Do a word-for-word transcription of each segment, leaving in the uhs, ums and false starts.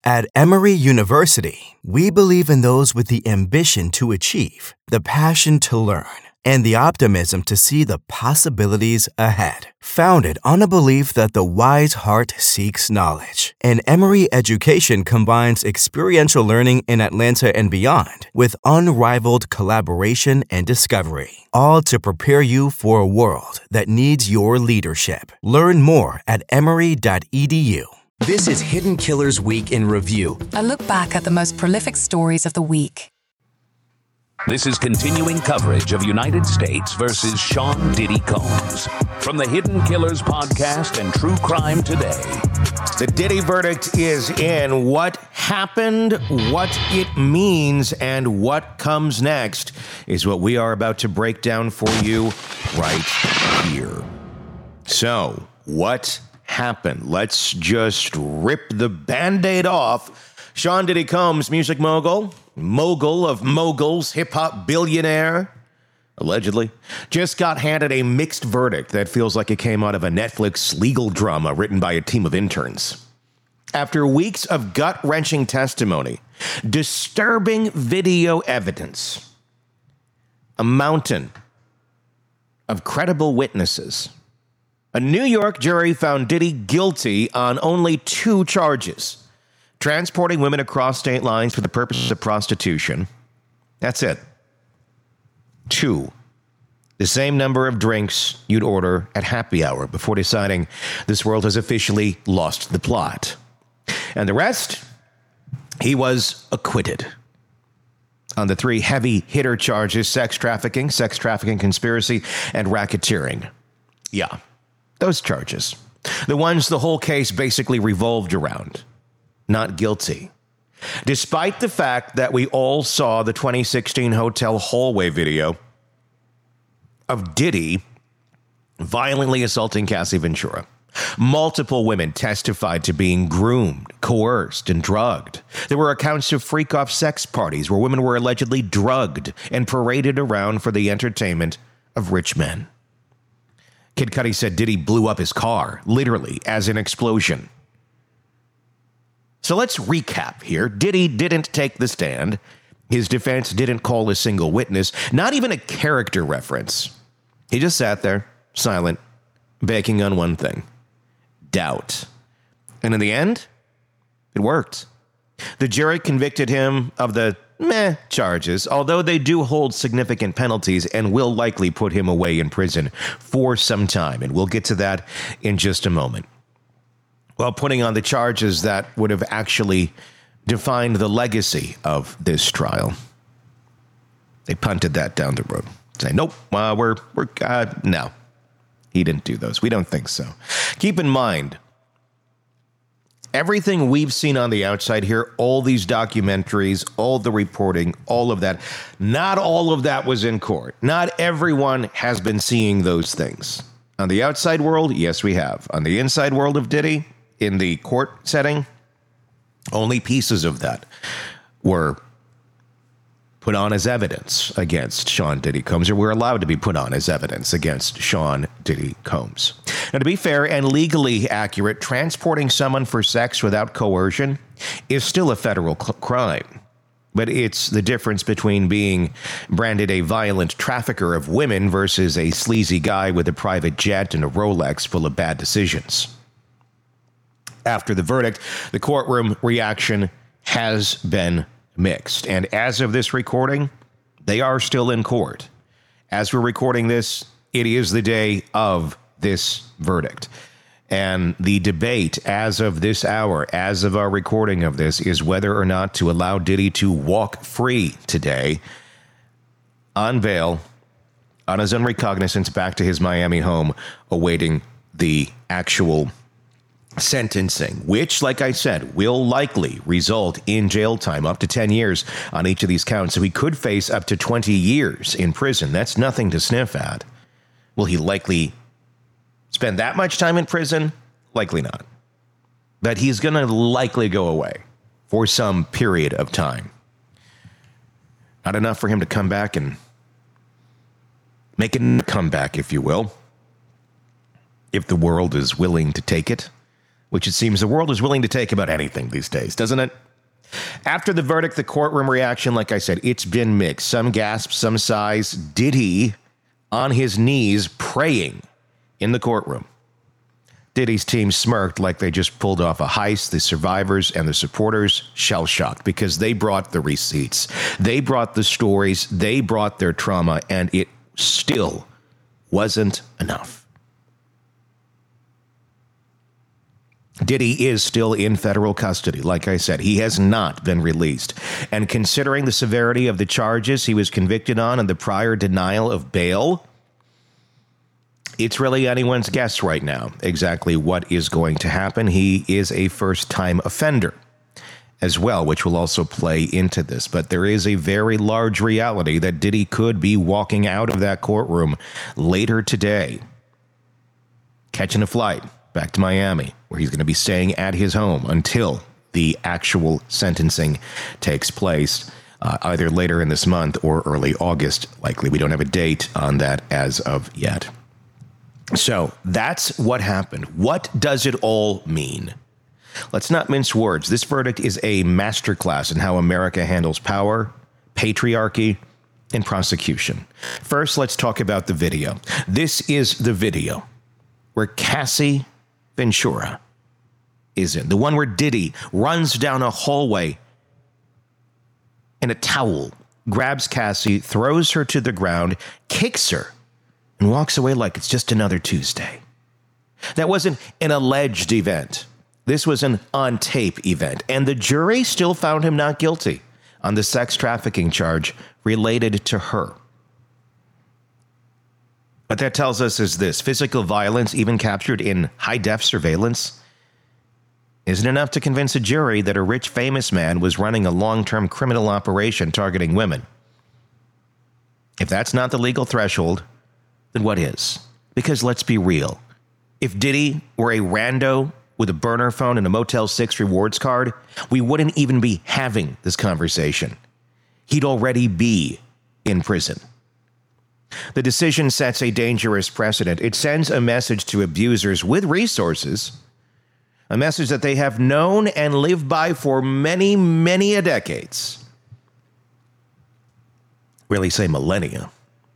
At Emory University, we believe in those with the ambition to achieve, the passion to learn, and the optimism to see the possibilities ahead. Founded on a belief that the wise heart seeks knowledge, and Emory education combines experiential learning in Atlanta and beyond with unrivaled collaboration and discovery, all to prepare you for a world that needs your leadership. Learn more at emory dot e d u. This is Hidden Killers Week in Review. A look back at the most prolific stories of the week. This is continuing coverage of United States versus Sean Diddy Combs from the Hidden Killers podcast and True Crime Today. The Diddy verdict is in. What happened, what it means, and what comes next is what we are about to break down for you right here. So, what happened? Let's just rip the Band-Aid off. Sean Diddy Combs, music mogul, mogul of moguls, hip-hop billionaire, allegedly, just got handed a mixed verdict that feels like it came out of a Netflix legal drama written by a team of interns. After weeks of gut-wrenching testimony, disturbing video evidence, a mountain of credible witnesses, a New York jury found Diddy guilty on only two charges: transporting women across state lines for the purposes of prostitution. That's it. Two. The same number of drinks you'd order at happy hour before deciding this world has officially lost the plot. And the rest, he was acquitted on the three heavy hitter charges: sex trafficking, sex trafficking conspiracy, and racketeering. Yeah, those charges. The ones the whole case basically revolved around. Not guilty. Despite the fact that we all saw the twenty sixteen hotel hallway video of Diddy violently assaulting Cassie Ventura. Multiple women testified to being groomed, coerced, and drugged. There were accounts of freak-off sex parties where women were allegedly drugged and paraded around for the entertainment of rich men. Kid Cudi said Diddy blew up his car, literally, as an explosion. So let's recap here. Diddy didn't take the stand. His defense didn't call a single witness, not even a character reference. He just sat there, silent, banking on one thing: doubt. And in the end, it worked. The jury convicted him of the meh charges, although they do hold significant penalties and will likely put him away in prison for some time. And we'll get to that in just a moment. While putting on the charges that would have actually defined the legacy of this trial, they punted that down the road. Say, nope, uh, we're, we're, uh, no, he didn't do those. We don't think so. Keep in mind, everything we've seen on the outside here, all these documentaries, all the reporting, all of that, not all of that was in court. Not everyone has been seeing those things. On the outside world, yes, we have. On the inside world of Diddy, in the court setting, only pieces of that were put on as evidence against Sean Diddy Combs, or were allowed to be put on as evidence against Sean Diddy Combs. Now, to be fair and legally accurate, transporting someone for sex without coercion is still a federal cl- crime. But it's the difference between being branded a violent trafficker of women versus a sleazy guy with a private jet and a Rolex full of bad decisions. After the verdict, the courtroom reaction has been mixed. And as of this recording, they are still in court. As we're recording this, it is the day of this verdict. And the debate as of this hour, as of our recording of this, is whether or not to allow Diddy to walk free today on bail, on his own recognizance, back to his Miami home, awaiting the actual sentencing, which, like I said, will likely result in jail time, up to ten years on each of these counts. So he could face up to twenty years in prison. That's nothing to sniff at. Will he likely spend that much time in prison? Likely not. But he's going to likely go away for some period of time. Not enough for him to come back and make a comeback, if you will, if the world is willing to take it. which it seems the world is willing to take about anything these days, doesn't it? After the verdict, the courtroom reaction, like I said, it's been mixed. Some gasp, some sighs. Diddy on his knees praying in the courtroom. Diddy's team smirked like they just pulled off a heist. The survivors and the supporters shell-shocked because they brought the receipts. They brought the stories. They brought their trauma, and it still wasn't enough. Diddy is still in federal custody. Like I said, he has not been released. And considering the severity of the charges he was convicted on and the prior denial of bail, it's really anyone's guess right now exactly what is going to happen. He is a first-time offender as well, which will also play into this. But there is a very large reality that Diddy could be walking out of that courtroom later today, catching a flight back to Miami, where he's going to be staying at his home until the actual sentencing takes place, uh, either later in this month or early August. Likely, we don't have a date on that as of yet. So that's what happened. What does it all mean? Let's not mince words. This verdict is a masterclass in how America handles power, patriarchy, and prosecution. First, let's talk about the video. This is the video where Cassie Ventura is in. The one where Diddy runs down a hallway in a towel, grabs Cassie, throws her to the ground, kicks her, and walks away like it's just another Tuesday. That wasn't an alleged event. This was an on-tape event, and the jury still found him not guilty on the sex trafficking charge related to her. What that tells us is this: physical violence, even captured in high-def surveillance, isn't enough to convince a jury that a rich, famous man was running a long-term criminal operation targeting women. If that's not the legal threshold, then what is? Because let's be real. If Diddy were a rando with a burner phone and a Motel six rewards card, we wouldn't even be having this conversation. He'd already be in prison. The decision sets a dangerous precedent. It sends a message to abusers with resources, a message that they have known and lived by for many, many a decades. Really say millennia.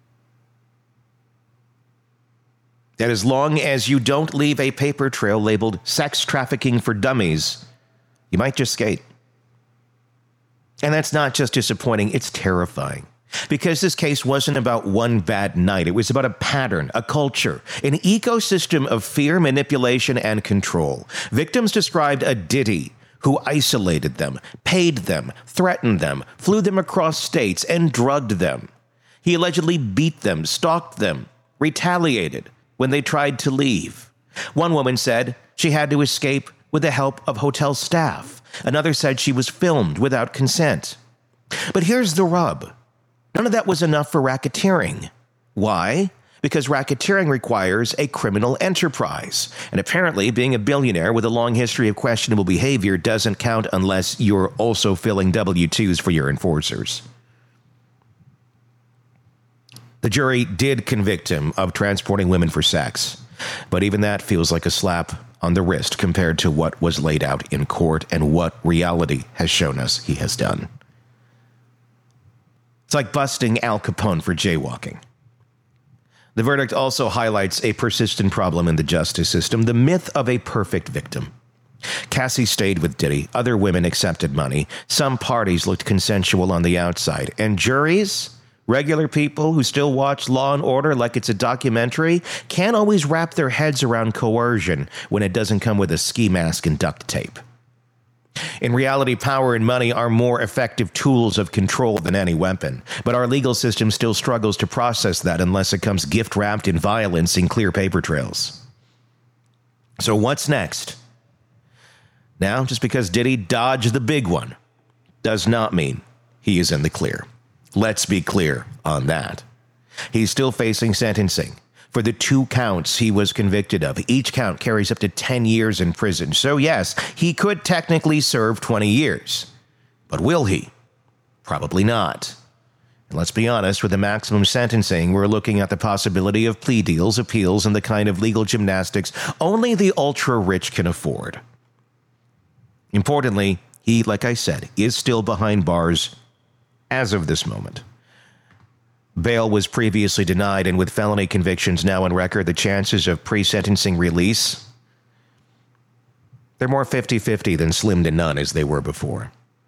That as long as you don't leave a paper trail labeled sex trafficking for dummies, you might just skate. And that's not just disappointing, it's terrifying. Because this case wasn't about one bad night. It was about a pattern, a culture, an ecosystem of fear, manipulation, and control. Victims described a Diddy who isolated them, paid them, threatened them, flew them across states, and drugged them. He allegedly beat them, stalked them, retaliated when they tried to leave. One woman said she had to escape with the help of hotel staff. Another said she was filmed without consent. But here's the rub. None of that was enough for racketeering. Why? Because racketeering requires a criminal enterprise. And apparently, being a billionaire with a long history of questionable behavior doesn't count unless you're also filling W two's for your enforcers. The jury did convict him of transporting women for sex, but even that feels like a slap on the wrist compared to what was laid out in court and what reality has shown us he has done. It's like busting Al Capone for jaywalking. The verdict also highlights a persistent problem in the justice system, the myth of a perfect victim. Cassie stayed with Diddy. Other women accepted money. Some parties looked consensual on the outside. And juries, regular people who still watch Law and Order like it's a documentary, can't always wrap their heads around coercion when it doesn't come with a ski mask and duct tape. In reality, power and money are more effective tools of control than any weapon, but our legal system still struggles to process that unless it comes gift-wrapped in violence and clear paper trails. So what's next? Now, just because Diddy dodged the big one does not mean he is in the clear. Let's be clear on that. He's still facing sentencing for the two counts he was convicted of. Each count carries up to ten years in prison. So yes, he could technically serve twenty years. But will he? Probably not. Let's be honest, with the maximum sentencing, we're looking at the possibility of plea deals, appeals, and the kind of legal gymnastics only the ultra-rich can afford. Importantly, he, like I said, is still behind bars as of this moment. Bail was previously denied, and with felony convictions now on record, the chances of pre-sentencing release, they're more fifty-fifty than slim to none as they were before.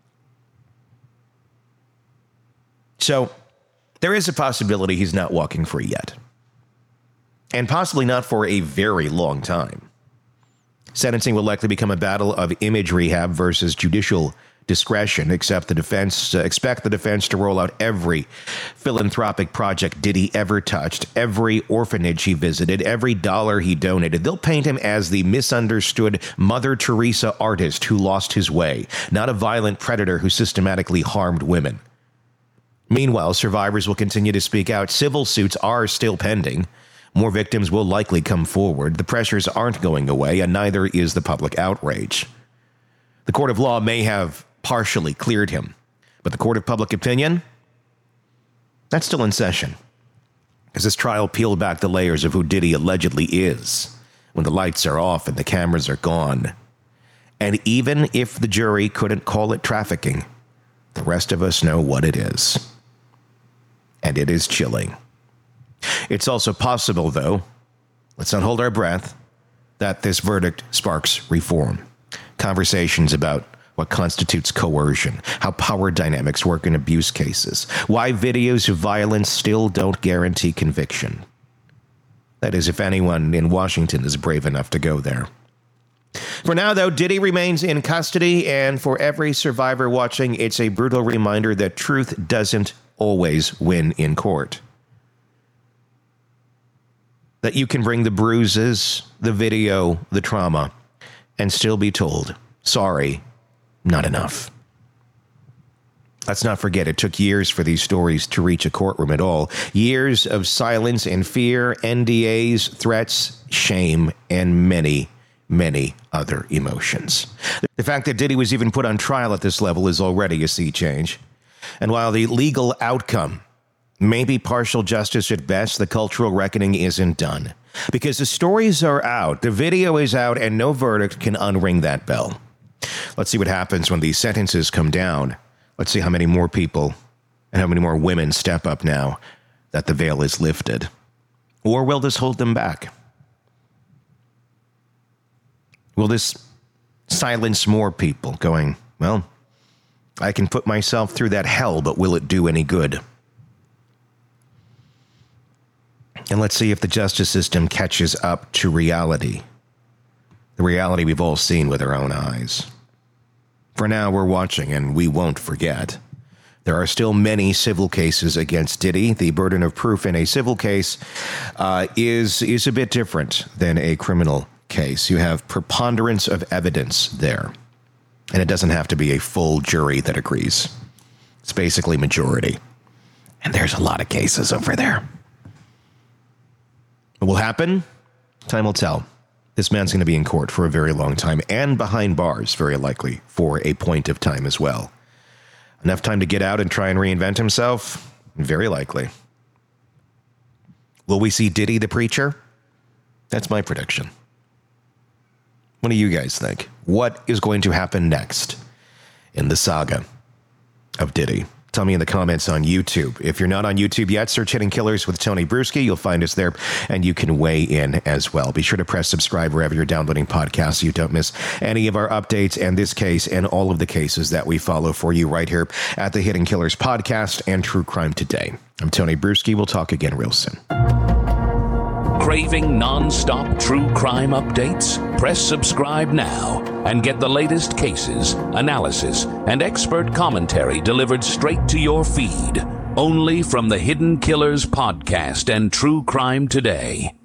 So, there is a possibility he's not walking free yet. And possibly not for a very long time. Sentencing will likely become a battle of image rehab versus judicial discretion, except the defense, uh, expect the defense to roll out every philanthropic project Diddy ever touched, every orphanage he visited, every dollar he donated. They'll paint him as the misunderstood Mother Teresa artist who lost his way, not a violent predator who systematically harmed women. Meanwhile, survivors will continue to speak out. Civil suits are still pending. More victims will likely come forward. The pressures aren't going away, and neither is the public outrage. The court of law may have partially cleared him, but the court of public opinion, that's still in session. As this trial peeled back the layers of who Diddy allegedly is, when the lights are off and the cameras are gone. And even if the jury couldn't call it trafficking, the rest of us know what it is. And it is chilling. It's also possible, though, let's not hold our breath, that this verdict sparks reform. Conversations about what constitutes coercion, how power dynamics work in abuse cases, why videos of violence still don't guarantee conviction. That is, if anyone in Washington is brave enough to go there. For now, though, Diddy remains in custody, and for every survivor watching, it's a brutal reminder that truth doesn't always win in court. That you can bring the bruises, the video, the trauma, and still be told, sorry, not enough. Let's not forget, it took years for these stories to reach a courtroom at all. Years of silence and fear, N D As, threats, shame, and many, many other emotions. The fact that Diddy was even put on trial at this level is already a sea change. And while the legal outcome may be partial justice at best, the cultural reckoning isn't done. Because the stories are out, the video is out, and no verdict can unring that bell. Let's see what happens when these sentences come down. Let's see how many more people and how many more women step up now that the veil is lifted. Or will this hold them back? Will this silence more people going, well, I can put myself through that hell, but will it do any good? And let's see if the justice system catches up to reality. The reality we've all seen with our own eyes. For now, we're watching, and we won't forget. There are still many civil cases against Diddy. The burden of proof in a civil case uh, is, is a bit different than a criminal case. You have preponderance of evidence there. And it doesn't have to be a full jury that agrees. It's basically majority. And there's a lot of cases over there. What will happen? Time will tell. This man's going to be in court for a very long time and behind bars, very likely, for a point of time as well. Enough time to get out and try and reinvent himself? Very likely. Will we see Diddy the Preacher? That's my prediction. What do you guys think? What is going to happen next in the saga of Diddy? Tell me in the comments on YouTube. If you're not on YouTube yet, search Hidden Killers with Tony Bruschi. You'll find us there, and you can weigh in as well. Be sure to press subscribe wherever you're downloading podcasts so you don't miss any of our updates and this case and all of the cases that we follow for you right here at the Hidden Killers podcast and True Crime Today. I'm Tony Bruschi. We'll talk again real soon. Craving non-stop true crime updates? Press subscribe now and get the latest cases, analysis, and expert commentary delivered straight to your feed. Only from the Hidden Killers podcast and True Crime Today.